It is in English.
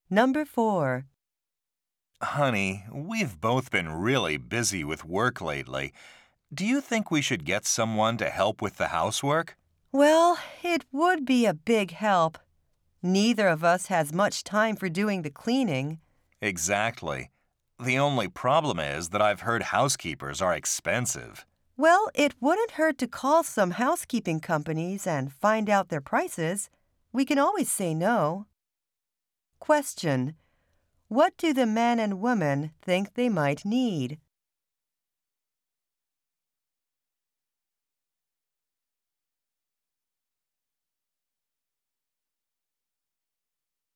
Number 4. Honey, we've both been really busy with work lately. Do you think we should get someone to help with the housework? Well, it would be a big help. Neither of us has much time for doing the cleaning. Exactly. The only problem is that I've heard housekeepers are expensive. Well, it wouldn't hurt to call some housekeeping companies and find out their prices. We can always say no. Question: What do the men and women think they might need?